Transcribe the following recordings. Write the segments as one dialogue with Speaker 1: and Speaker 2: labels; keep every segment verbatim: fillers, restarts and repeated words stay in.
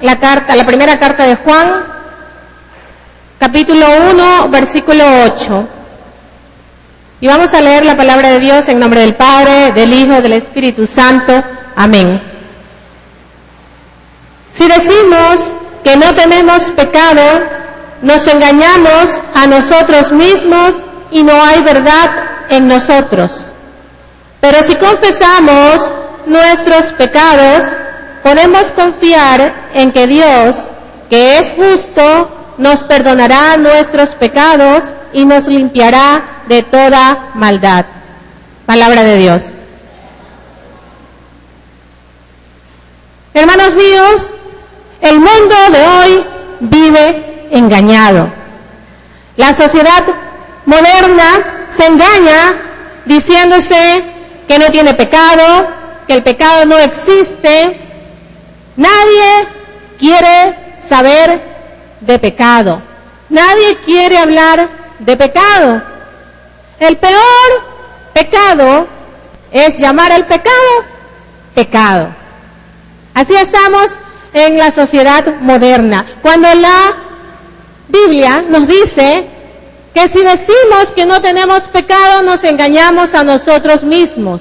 Speaker 1: la carta, la primera carta de Juan, capítulo uno, versículo ocho. Y vamos a leer la palabra de Dios en nombre del Padre, del Hijo, del Espíritu Santo. Amén. Si decimos que no tenemos pecado, nos engañamos a nosotros mismos y no hay verdad en nosotros. Pero si confesamos nuestros pecados, podemos confiar en que Dios, que es justo, nos perdonará nuestros pecados y nos limpiará de toda maldad. Palabra de Dios. Hermanos míos, el mundo de hoy vive engañado. La sociedad moderna se engaña diciéndose que no tiene pecado, que el pecado no existe. Nadie quiere saber de pecado. Nadie quiere hablar de pecado. El peor pecado es llamar al pecado pecado. Así estamos en la sociedad moderna. Cuando la Biblia nos dice que si decimos que no tenemos pecado, nos engañamos a nosotros mismos.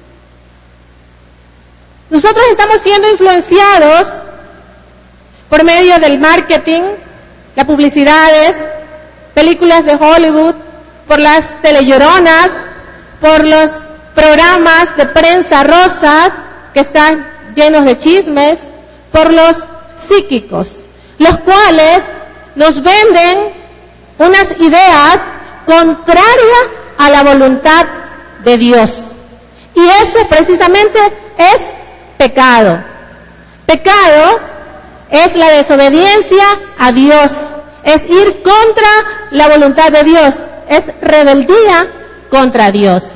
Speaker 1: Nosotros estamos siendo influenciados por medio del marketing, las publicidades, películas de Hollywood, por las telelloronas, por los programas de prensa rosas que están llenos de chismes, por los psíquicos, los cuales nos venden unas ideas contrarias a la voluntad de Dios. Y eso precisamente es pecado. Pecado es la desobediencia a Dios, es ir contra la voluntad de Dios, es rebeldía contra Dios.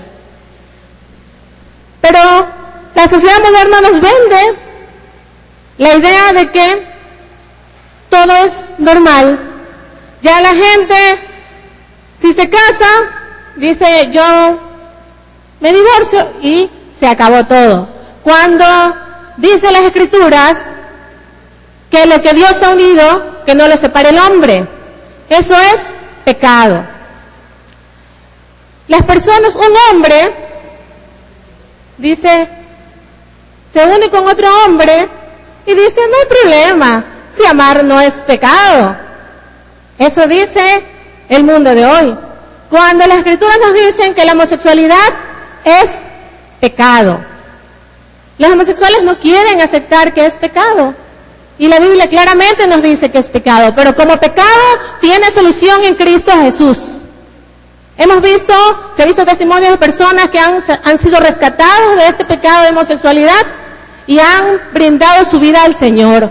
Speaker 1: Pero la sociedad moderna nos vende la idea de que todo es normal. Ya la gente, si se casa, dice yo me divorcio y se acabó todo. Cuando dice las Escrituras que lo que Dios ha unido, que no lo separe el hombre. Eso es pecado. Las personas, un hombre, dice, se une con otro hombre y dice, no hay problema, si amar no es pecado. Eso dice el mundo de hoy. Cuando las Escrituras nos dicen que la homosexualidad es pecado. Los homosexuales no quieren aceptar que es pecado. Y la Biblia claramente nos dice que es pecado. Pero como pecado tiene solución en Cristo Jesús. Hemos visto, se ha visto testimonios de personas que han, han sido rescatados de este pecado de homosexualidad y han brindado su vida al Señor.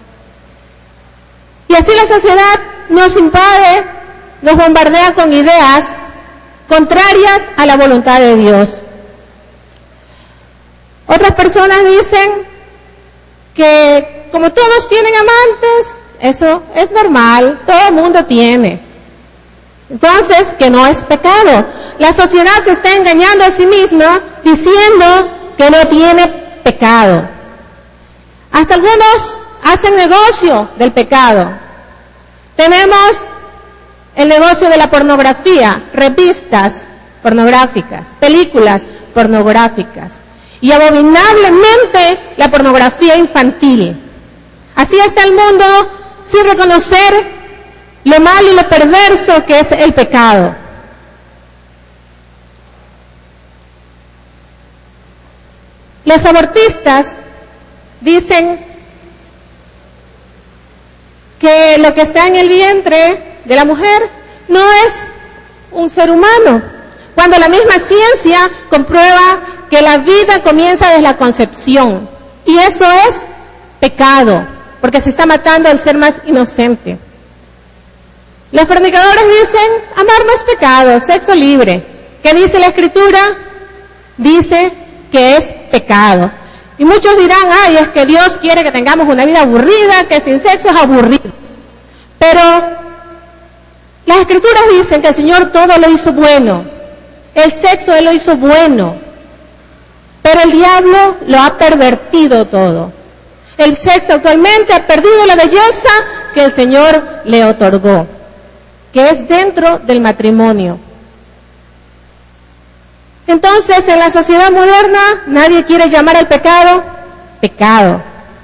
Speaker 1: Y así la sociedad nos invade, nos bombardea con ideas contrarias a la voluntad de Dios. Otras personas dicen que como todos tienen amantes, eso es normal, todo el mundo tiene. Entonces, que no es pecado. La sociedad se está engañando a sí misma diciendo que no tiene pecado. Hasta algunos hacen negocio del pecado. Tenemos el negocio de la pornografía, revistas pornográficas, películas pornográficas y abominablemente la pornografía infantil. Así está el mundo sin reconocer lo malo y lo perverso que es el pecado. Los abortistas dicen que lo que está en el vientre de la mujer no es un ser humano, cuando la misma ciencia comprueba que la vida comienza desde la concepción, y eso es pecado, porque se está matando al ser más inocente. Los fornicadores dicen, amar no es pecado, sexo libre. ¿Qué dice la Escritura? Dice que es pecado. Y muchos dirán, ay, es que Dios quiere que tengamos una vida aburrida, que sin sexo es aburrido. Pero las Escrituras dicen que el Señor todo lo hizo bueno. El sexo Él lo hizo bueno. Pero el diablo lo ha pervertido todo. El sexo actualmente ha perdido la belleza que el Señor le otorgó, que es dentro del matrimonio. Entonces, en la sociedad moderna, nadie quiere llamar al pecado pecado.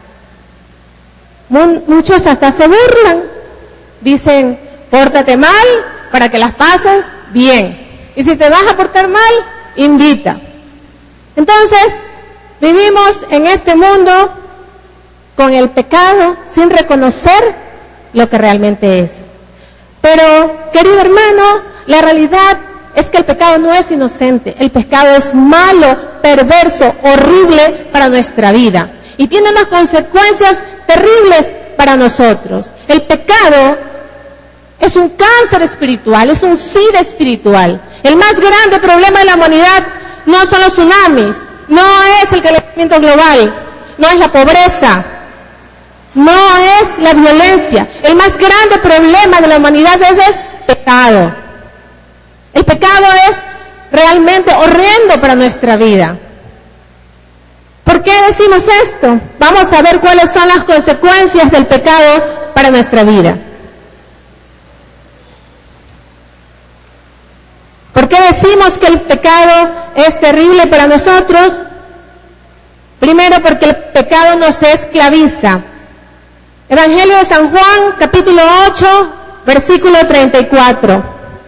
Speaker 1: Muchos hasta se burlan. Dicen, pórtate mal para que las pases bien. Y si te vas a portar mal, invita. Entonces, vivimos en este mundo con el pecado sin reconocer lo que realmente es. Pero, querido hermano, la realidad es que el pecado no es inocente. El pecado es malo, perverso, horrible para nuestra vida. Y tiene unas consecuencias terribles para nosotros. El pecado es un cáncer espiritual, es un SIDA espiritual. El más grande problema de la humanidad no son los tsunamis, no es el calentamiento global, no es la pobreza, no es la violencia. El más grande problema de la humanidad es el pecado. El pecado es realmente horrendo para nuestra vida. ¿Por qué decimos esto? Vamos a ver cuáles son las consecuencias del pecado para nuestra vida. ¿Por qué decimos que el pecado es terrible para nosotros? Primero, porque el pecado nos esclaviza. Evangelio de San Juan, capítulo ocho, versículo treinta y cuatro.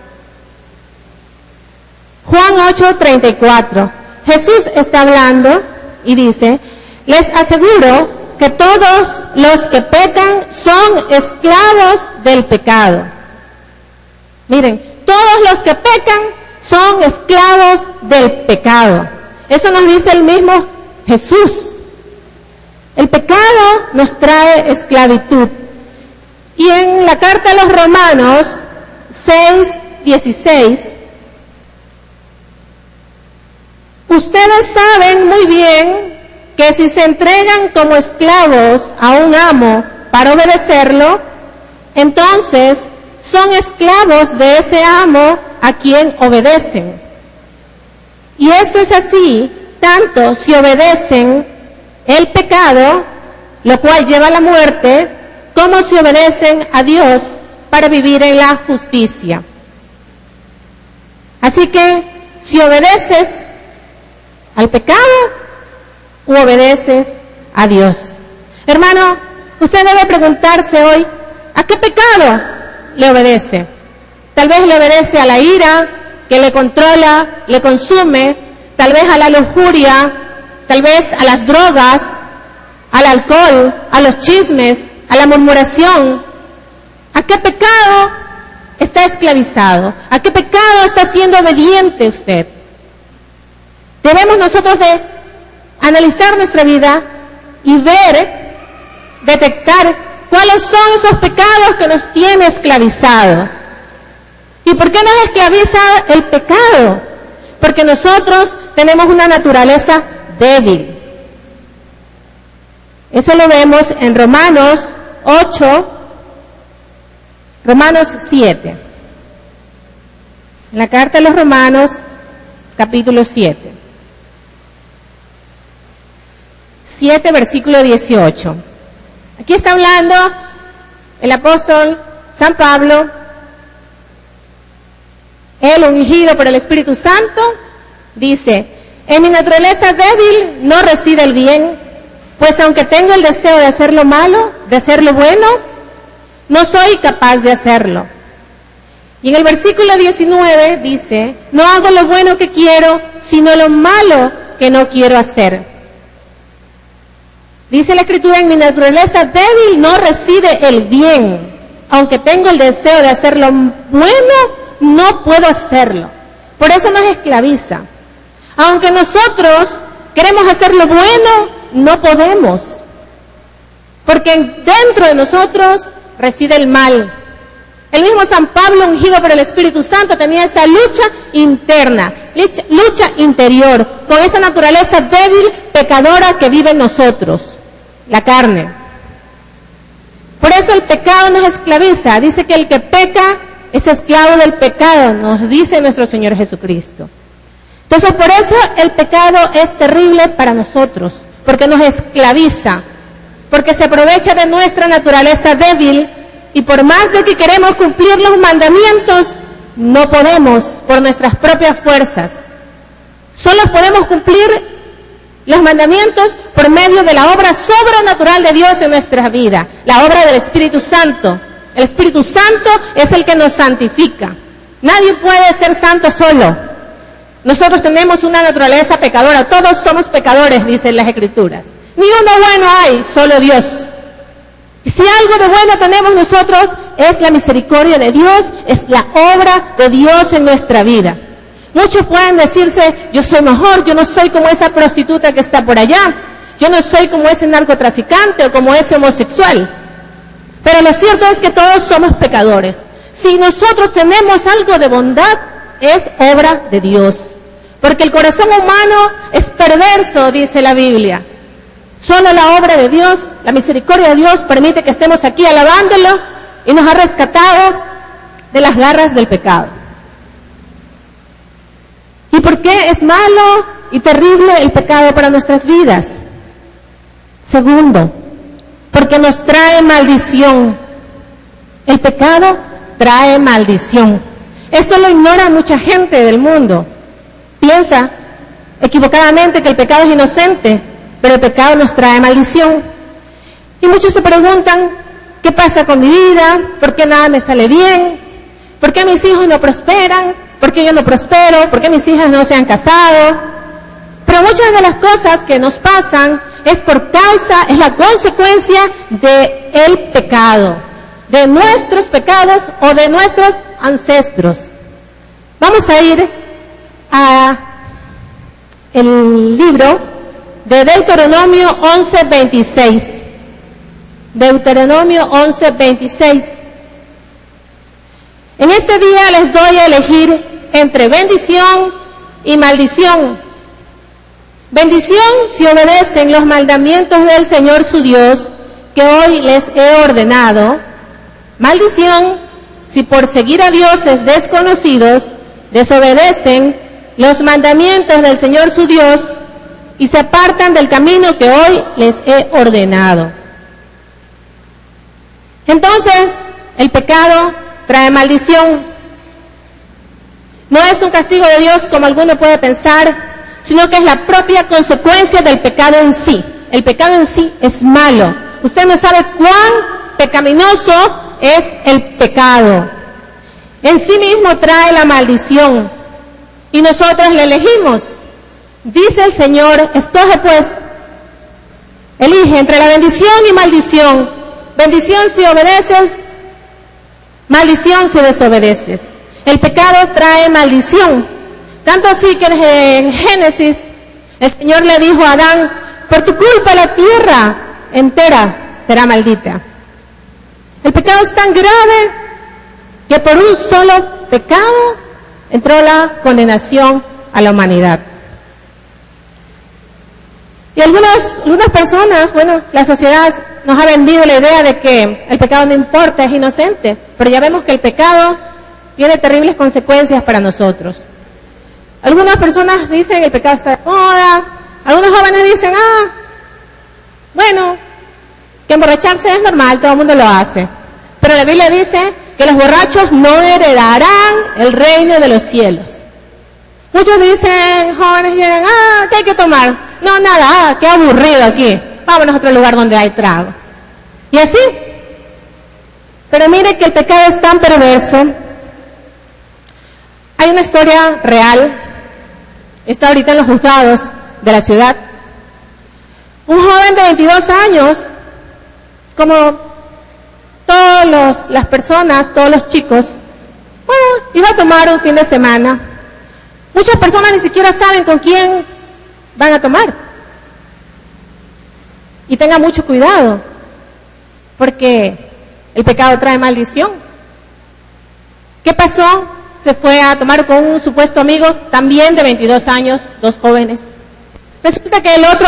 Speaker 1: Juan ocho, treinta y cuatro. Jesús está hablando y dice, les aseguro que todos los que pecan son esclavos del pecado. Miren, todos los que pecan son esclavos del pecado. Eso nos dice el mismo Jesús. El pecado nos trae esclavitud. Y en la carta a los Romanos seis, dieciséis, ustedes saben muy bien que si se entregan como esclavos a un amo para obedecerlo, entonces son esclavos de ese amo a quien obedecen. Y esto es así, tanto si obedecen el pecado, lo cual lleva a la muerte, como si obedecen a Dios para vivir en la justicia. Así que, si obedeces al pecado, u obedeces a Dios. Hermano, usted debe preguntarse hoy, ¿a qué pecado le obedece? Tal vez le obedece a la ira, que le controla, le consume, tal vez a la lujuria, tal vez a las drogas, al alcohol, a los chismes, a la murmuración. ¿A qué pecado está esclavizado? ¿A qué pecado está siendo obediente usted? Debemos nosotros de analizar nuestra vida y ver, detectar cuáles son esos pecados que nos tienen esclavizados. ¿Y por qué nos esclaviza el pecado? Porque nosotros tenemos una naturaleza débil. Eso lo vemos en Romanos ocho, Romanos siete. En la carta de los Romanos, capítulo siete. siete, versículo dieciocho. Aquí está hablando el apóstol San Pablo, él ungido por el Espíritu Santo, dice, en mi naturaleza débil no reside el bien, pues aunque tengo el deseo de hacer lo malo, de hacer lo bueno, no soy capaz de hacerlo. Y en el versículo diecinueve dice, no hago lo bueno que quiero, sino lo malo que no quiero hacer. Dice la Escritura, en mi naturaleza débil no reside el bien. Aunque tengo el deseo de hacer lo bueno, no puedo hacerlo. Por eso nos esclaviza. Aunque nosotros queremos hacer lo bueno, no podemos. Porque dentro de nosotros reside el mal. El mismo San Pablo, ungido por el Espíritu Santo, tenía esa lucha interna, lucha, lucha interior, con esa naturaleza débil, pecadora que vive en nosotros. La carne. Por eso el pecado nos esclaviza. Dice que el que peca es esclavo del pecado, nos dice nuestro Señor Jesucristo. Entonces, por eso el pecado es terrible para nosotros, porque nos esclaviza. porque se aprovecha de nuestra naturaleza débil y por más de que queremos cumplir los mandamientos, no podemos por nuestras propias fuerzas. Solo podemos cumplir los mandamientos por medio de la obra sobrenatural de Dios en nuestra vida, la obra del Espíritu Santo. El Espíritu Santo es el que nos santifica. Nadie puede ser santo solo. Nosotros tenemos una naturaleza pecadora, todos somos pecadores, dicen las Escrituras. Ni uno bueno hay, solo Dios. Y si algo de bueno tenemos nosotros, es la misericordia de Dios, es la obra de Dios en nuestra vida. Muchos pueden decirse, yo soy mejor, yo no soy como esa prostituta que está por allá, yo no soy como ese narcotraficante o como ese homosexual. Pero lo cierto es que todos somos pecadores. Si nosotros tenemos algo de bondad, es obra de Dios. Porque el corazón humano es perverso, dice la Biblia. Solo la obra de Dios, la misericordia de Dios permite que estemos aquí alabándolo y nos ha rescatado de las garras del pecado. ¿Y por qué es malo y terrible el pecado para nuestras vidas? Segundo, porque nos trae maldición. El pecado trae maldición. Esto lo ignora mucha gente del mundo. Piensa equivocadamente que el pecado es inocente, pero el pecado nos trae maldición. Y muchos se preguntan, ¿qué pasa con mi vida? ¿Por qué nada me sale bien? ¿Por qué mis hijos no prosperan? ¿Por qué yo no prospero? ¿Por qué mis hijas no se han casado? Pero muchas de las cosas que nos pasan es por causa, es la consecuencia del pecado, de nuestros pecados o de nuestros ancestros. Vamos a ir a el libro de Deuteronomio once veintiséis. Deuteronomio once veintiséis. En este día les doy a elegir entre bendición y maldición. Bendición si obedecen los mandamientos del Señor su Dios, que hoy les he ordenado. Maldición si por seguir a dioses desconocidos desobedecen los mandamientos del Señor su Dios y se apartan del camino que hoy les he ordenado. Entonces, el pecado trae maldición. No es un castigo de Dios como alguno puede pensar, sino que es la propia consecuencia del pecado en sí. El pecado en sí es malo. Usted no sabe cuán pecaminoso es el pecado. En sí mismo trae la maldición y nosotros le elegimos. Dice el Señor, escoge pues, elige entre la bendición y maldición. Bendición si obedeces, maldición si desobedeces. El pecado trae maldición. Tanto así que en Génesis el Señor le dijo a Adán, por tu culpa la tierra entera será maldita. El pecado es tan grave que por un solo pecado entró la condenación a la humanidad. Y algunas, algunas personas, bueno, la sociedad nos ha vendido la idea de que el pecado no importa, es inocente, pero ya vemos que el pecado tiene terribles consecuencias para nosotros. Algunas personas dicen que el pecado está de moda, algunos jóvenes dicen, ah, bueno, que emborracharse es normal, todo el mundo lo hace. Pero la Biblia dice que los borrachos no heredarán el reino de los cielos. Muchos dicen, jóvenes dicen, ah, ¿qué hay que tomar? No, nada, ah, qué aburrido aquí, vámonos a otro lugar donde hay trago. Y así. Pero mire que el pecado es tan perverso. Hay una historia real, está ahorita en los juzgados de la ciudad. Un joven de veintidós años, como todas los, las personas, todos los chicos, bueno, iba a tomar un fin de semana. Muchas personas ni siquiera saben con quién van a tomar. Y tenga mucho cuidado, porque el pecado trae maldición. ¿Qué pasó? Se fue a tomar con un supuesto amigo, también de veintidós años, dos jóvenes. Resulta que el otro,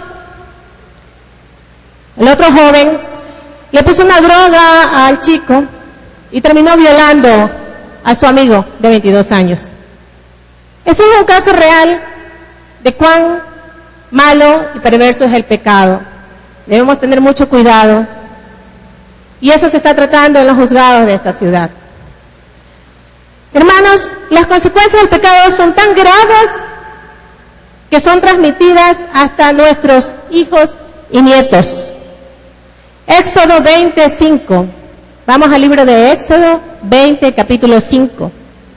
Speaker 1: el otro joven, le puso una droga al chico y terminó violando a su amigo de veintidós años. Eso es un caso real de cuán malo y perverso es el pecado. Debemos tener mucho cuidado. Y eso se está tratando en los juzgados de esta ciudad. Hermanos, las consecuencias del pecado son tan graves que son transmitidas hasta nuestros hijos y nietos. Éxodo veinticinco. Vamos al libro de Éxodo veinte, capítulo cinco.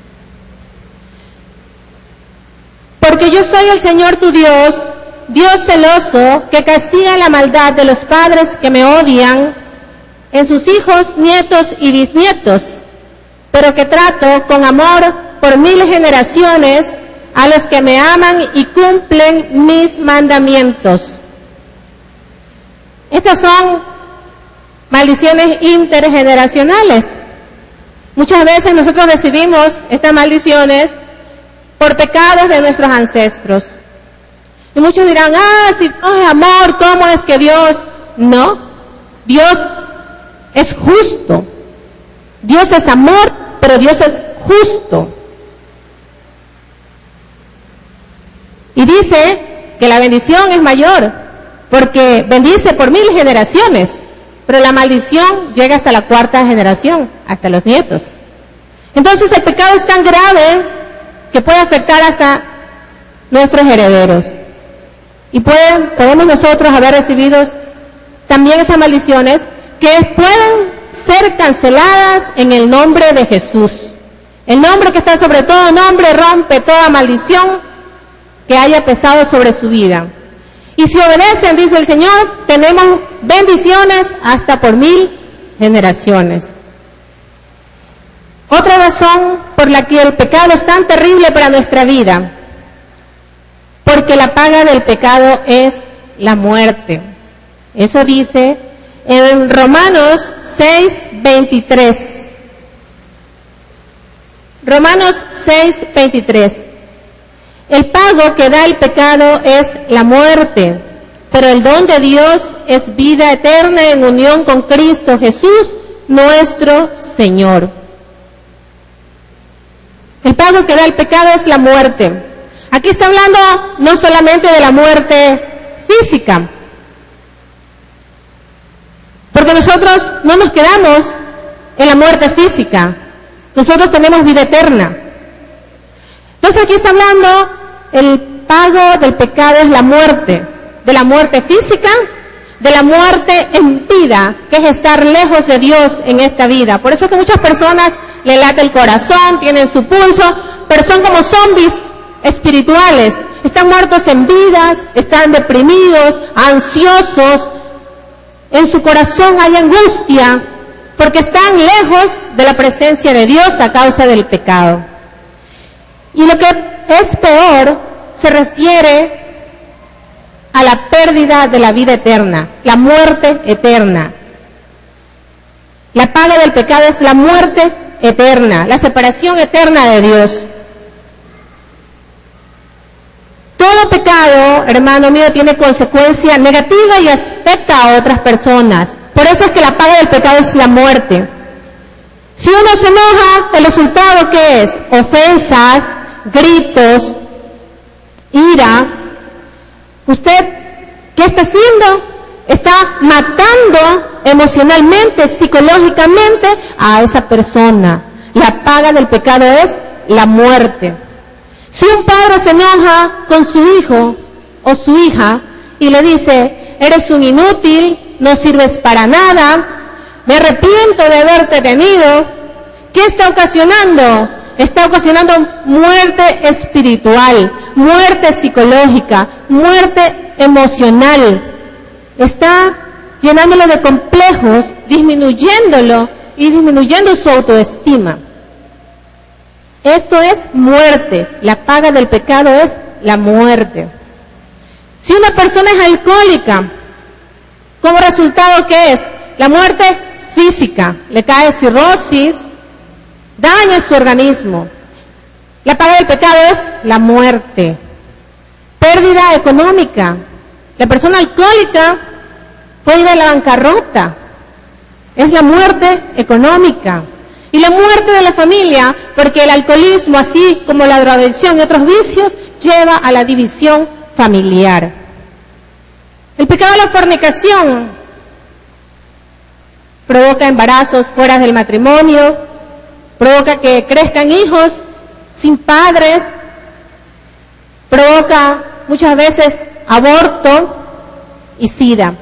Speaker 1: Porque yo soy el Señor tu Dios, Dios celoso, que castiga la maldad de los padres que me odian en sus hijos, nietos y bisnietos, pero que trato con amor por mil generaciones a los que me aman y cumplen mis mandamientos. Estas son maldiciones intergeneracionales. Muchas veces nosotros recibimos estas maldiciones por pecados de nuestros ancestros. Y muchos dirán, ah, si no es amor, ¿cómo es que Dios? No, Dios es justo. Dios es amor, pero Dios es justo. Y dice que la bendición es mayor, porque bendice por mil generaciones, pero la maldición llega hasta la cuarta generación, hasta los nietos. Entonces el pecado es tan grave que puede afectar hasta nuestros herederos. Y pueden, podemos nosotros haber recibido también esas maldiciones que pueden ser canceladas en el nombre de Jesús. El nombre que está sobre todo nombre rompe toda maldición que haya pesado sobre su vida. Y si obedecen, dice el Señor, tenemos bendiciones hasta por mil generaciones. Otra razón por la que el pecado es tan terrible para nuestra vida, porque la paga del pecado es la muerte. Eso dice en Romanos seis, veintitrés. Romanos seis, veintitrés. El pago que da el pecado es la muerte, pero el don de Dios es vida eterna en unión con Cristo Jesús, nuestro Señor. El pago que da el pecado es la muerte. Aquí está hablando no solamente de la muerte física, porque nosotros no nos quedamos en la muerte física, nosotros tenemos vida eterna. Entonces aquí está hablando, el pago del pecado es la muerte, de la muerte física, de la muerte en vida, que es estar lejos de Dios en esta vida. Por eso es que muchas personas le late el corazón, tienen su pulso, pero son como zombies espirituales, están muertos en vidas, están deprimidos, ansiosos, en su corazón hay angustia, porque están lejos de la presencia de Dios a causa del pecado. Y lo que es peor, se refiere a la pérdida de la vida eterna, la muerte eterna. La paga del pecado es la muerte eterna, la separación eterna de Dios. Todo pecado, hermano mío, tiene consecuencia negativa y afecta a otras personas. Por eso es que la paga del pecado es la muerte. Si uno se enoja, ¿el resultado qué es? Ofensas, gritos, ira. ¿Usted qué está haciendo? Está matando emocionalmente, psicológicamente a esa persona. La paga del pecado es la muerte. Si un padre se enoja con su hijo o su hija y le dice, eres un inútil, no sirves para nada, me arrepiento de haberte tenido, ¿qué está ocasionando? Está ocasionando muerte espiritual, muerte psicológica, muerte emocional. Está llenándolo de complejos, disminuyéndolo y disminuyendo su autoestima. Esto es muerte. La paga del pecado es la muerte. Si una persona es alcohólica, ¿como resultado qué es? La muerte física. Le cae cirrosis, daña su organismo. La paga del pecado es la muerte. Pérdida económica. La persona alcohólica puede ir a la bancarrota. Es la muerte económica. Y la muerte de la familia, porque el alcoholismo, así como la drogadicción y otros vicios, lleva a la división familiar. El pecado de la fornicación provoca embarazos fuera del matrimonio, provoca que crezcan hijos sin padres, provoca muchas veces aborto y sida.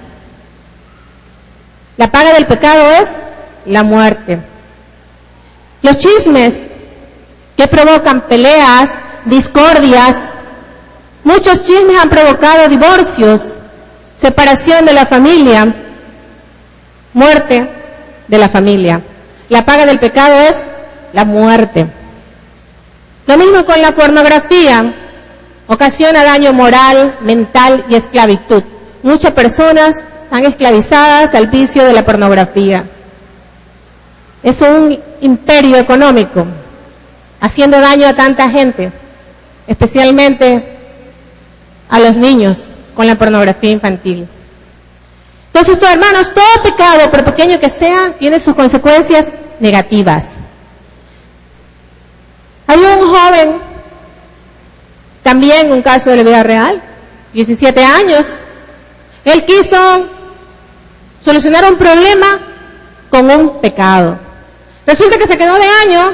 Speaker 1: La paga del pecado es la muerte. Los chismes que provocan peleas, discordias, muchos chismes han provocado divorcios, separación de la familia, muerte de la familia. La paga del pecado es la muerte. Lo mismo con la pornografía, ocasiona daño moral, mental y esclavitud. Muchas personas están esclavizadas al vicio de la pornografía. Es un imperio económico, haciendo daño a tanta gente, especialmente a los niños con la pornografía infantil. Entonces, todos hermanos, todo pecado, por pequeño que sea, tiene sus consecuencias negativas. Hay un joven, también un caso de la vida real, diecisiete años, él quiso solucionar un problema con un pecado. Resulta que se quedó de año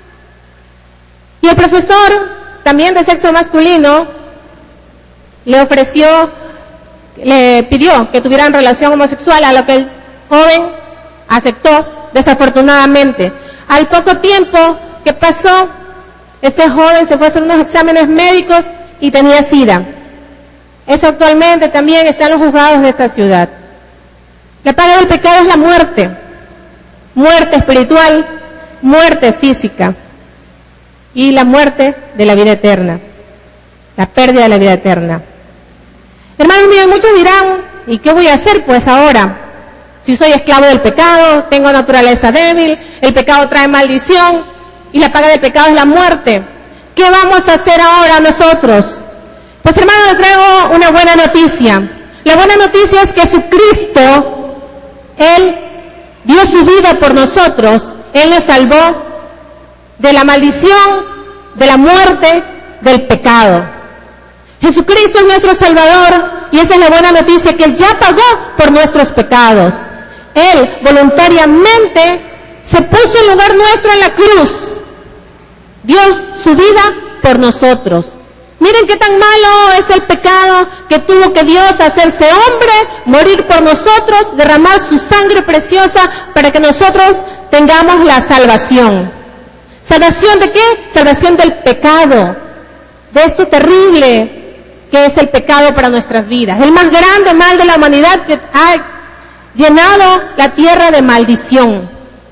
Speaker 1: y el profesor, también de sexo masculino, le ofreció, le pidió que tuvieran relación homosexual, a lo que el joven aceptó, desafortunadamente. Al poco tiempo que pasó, este joven se fue a hacer unos exámenes médicos y tenía SIDA. Eso actualmente también está en los juzgados de esta ciudad. La paga del pecado es la muerte. Muerte espiritual, muerte física y la muerte de la vida eterna, la pérdida de la vida eterna. Hermanos míos, muchos dirán, ¿y qué voy a hacer pues ahora? Si soy esclavo del pecado, tengo naturaleza débil, el pecado trae maldición y la paga del pecado es la muerte. ¿Qué vamos a hacer ahora nosotros? Pues hermanos, les traigo una buena noticia. La buena noticia es que Jesucristo, Él dio su vida por nosotros, Él nos salvó de la maldición, de la muerte, del pecado. Jesucristo es nuestro Salvador y esa es la buena noticia, que Él ya pagó por nuestros pecados. Él voluntariamente se puso en lugar nuestro en la cruz, dio su vida por nosotros. Miren qué tan malo es el pecado, que tuvo que Dios hacerse hombre, morir por nosotros, derramar su sangre preciosa para que nosotros tengamos la salvación. ¿Salvación de qué? Salvación del pecado, de esto terrible que es el pecado para nuestras vidas. El más grande mal de la humanidad, que ha llenado la tierra de maldición.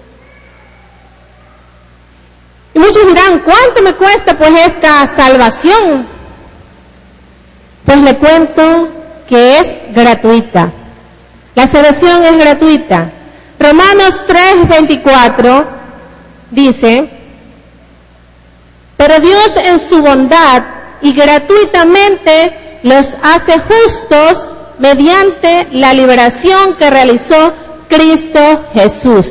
Speaker 1: Y muchos dirán, ¿cuánto me cuesta pues esta salvación? Pues le cuento que es gratuita. La salvación es gratuita. Romanos tres veinticuatro dice, pero Dios en su bondad y gratuitamente los hace justos mediante la liberación que realizó Cristo Jesús.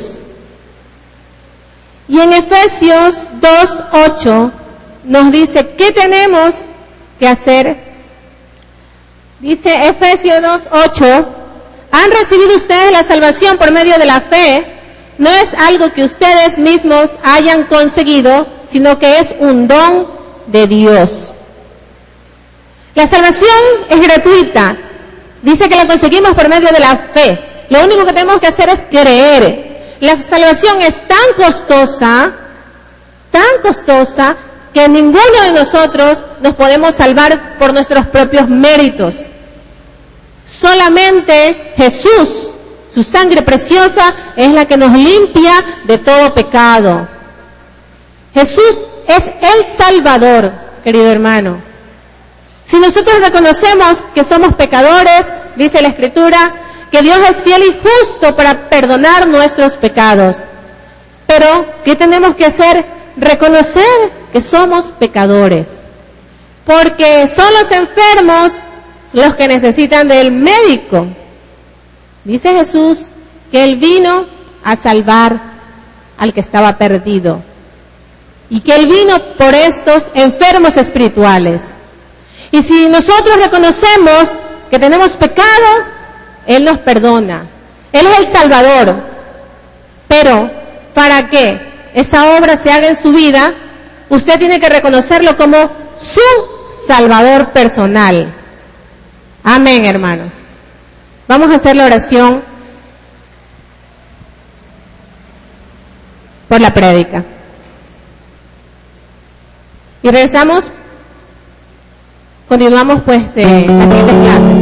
Speaker 1: Y en Efesios dos ocho nos dice, ¿qué tenemos que hacer? Dice Efesios dos ocho, han recibido ustedes la salvación por medio de la fe, no es algo que ustedes mismos hayan conseguido, sino que es un don de Dios. La salvación es gratuita, dice que la conseguimos por medio de la fe. Lo único que tenemos que hacer es creer. La salvación es tan costosa, tan costosa, que ninguno de nosotros nos podemos salvar por nuestros propios méritos. Solamente Jesús, su sangre preciosa, es la que nos limpia de todo pecado. Jesús es el Salvador, querido hermano. Si nosotros reconocemos que somos pecadores, dice la Escritura, que Dios es fiel y justo para perdonar nuestros pecados. Pero, ¿qué tenemos que hacer? Reconocer que somos pecadores. Porque son los enfermos los que necesitan del médico. Dice Jesús que Él vino a salvar al que estaba perdido. Y que Él vino por estos enfermos espirituales. Y si nosotros reconocemos que tenemos pecado, Él nos perdona. Él es el Salvador. Pero, para que esa obra se haga en su vida, usted tiene que reconocerlo como su Salvador personal. Amén, hermanos. Vamos a hacer la oración por la prédica. Y regresamos, continuamos pues eh, las siguientes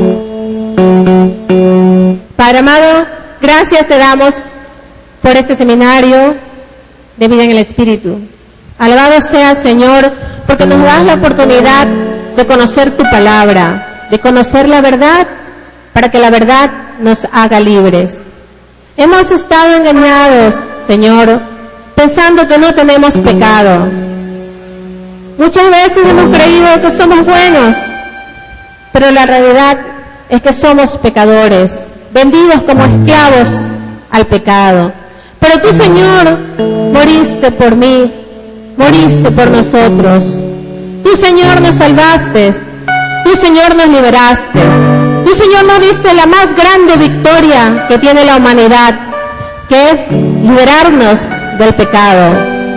Speaker 1: clases. Padre amado, gracias te damos por este seminario de vida en el Espíritu. Alabado sea, Señor, porque nos das la oportunidad de conocer tu palabra, de conocer la verdad, para que la verdad nos haga libres. Hemos estado engañados, Señor, pensando que no tenemos pecado. Muchas veces hemos creído que somos buenos, pero la realidad es que somos pecadores, vendidos como esclavos al pecado. Pero tú, Señor, moriste por mí, moriste por nosotros. Tú, Señor, nos salvaste. Tú, Señor, nos liberaste. Tú, Señor, nos diste la más grande victoria que tiene la humanidad, que es liberarnos del pecado.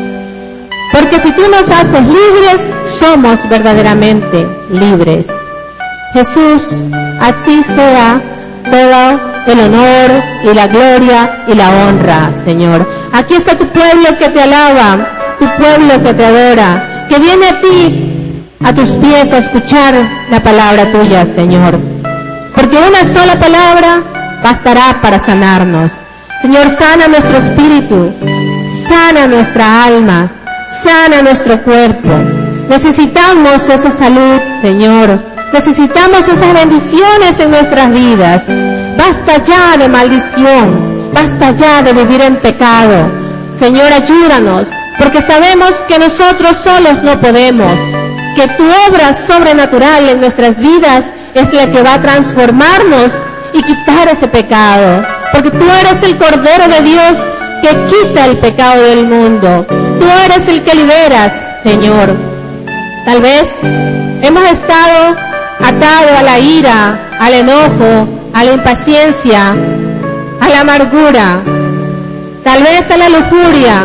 Speaker 1: Porque si tú nos haces libres, somos verdaderamente libres. Jesús, así sea todo el honor y la gloria y la honra, Señor. Aquí está tu pueblo que te alaba, tu pueblo que te adora, que viene a ti, a tus pies, a escuchar la palabra tuya, Señor. Porque una sola palabra bastará para sanarnos. Señor, sana nuestro espíritu, sana nuestra alma, sana nuestro cuerpo. Necesitamos esa salud, Señor. Necesitamos esas bendiciones en nuestras vidas. Basta ya de maldición, basta ya de vivir en pecado. Señor, ayúdanos, porque sabemos que nosotros solos no podemos, que tu obra sobrenatural en nuestras vidas es la que va a transformarnos y quitar ese pecado, porque tú eres el Cordero de Dios que quita el pecado del mundo. Tú eres el que liberas, Señor. Tal vez hemos estado atados a la ira, al enojo, a la impaciencia, a la amargura, tal vez a la lujuria,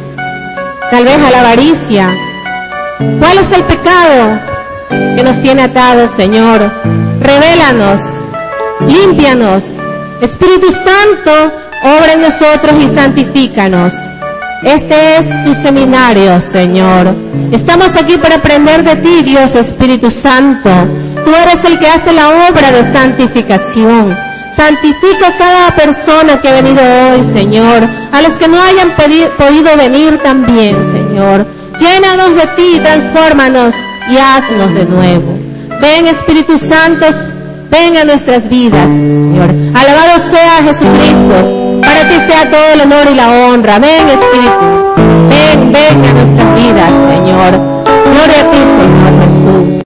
Speaker 1: tal vez a la avaricia. ¿Cuál es el pecado que nos tiene atados, Señor? Revélanos, límpianos. Espíritu Santo, obra en nosotros y santifícanos. Este es tu seminario, Señor. Estamos aquí para aprender de ti, Dios Espíritu Santo. Tú eres el que hace la obra de santificación. Santifica a cada persona que ha venido hoy, Señor. A los que no hayan podido venir también, Señor. Llénanos de ti, transfórmanos y haznos de nuevo. Ven, Espíritu Santo, ven a nuestras vidas, Señor. Alabado sea Jesucristo. Para ti sea todo el honor y la honra. Ven, Espíritu. Ven, ven a nuestras vidas, Señor. Gloria a ti, Señor.